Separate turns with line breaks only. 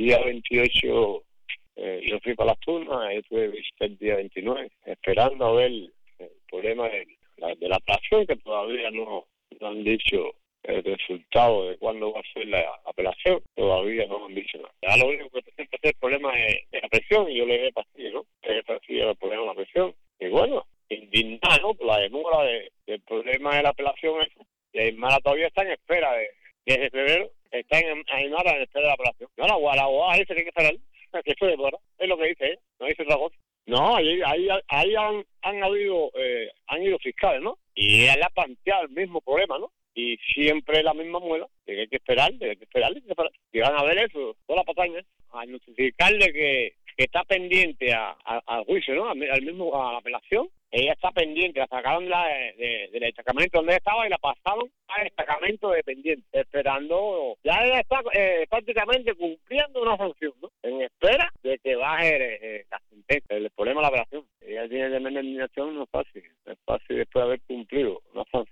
día 28 yo fui para las turnas, yo tuve visita el día 29, esperando a ver el problema de la apelación, que todavía no han dicho el resultado de cuándo va a ser la apelación, todavía no han dicho nada. Ya lo único que presenta es el problema de la presión, y yo le dé pastillas, ¿no? Le dé pastillas el problema de la presión. Y bueno, indignado, ¿no? Por la demora del problema de la apelación, y Aymara todavía está en espera desde febrero, está en Aymara en espera de la apelación. No, la abogada dice que hay que esperar, que eso demora, es lo que dice, no dice otra cosa. No, ahí han habido, han ido fiscales, ¿no? Y ella le ha planteado el mismo problema, ¿no? Y siempre la misma muela, que hay que esperar. Y van a ver eso, toda la pataña, a notificarle que está pendiente al juicio, ¿no? Al mismo, a la apelación. Ella está pendiente, la sacaron del destacamento donde estaba y la pasaron al destacamento de pendiente, esperando. Ya ella está prácticamente cumpliendo una sanción, ¿no? En espera de que baje la sentencia, el problema de la apelación. Ella tiene determinación, no es fácil después de haber cumplido una sanción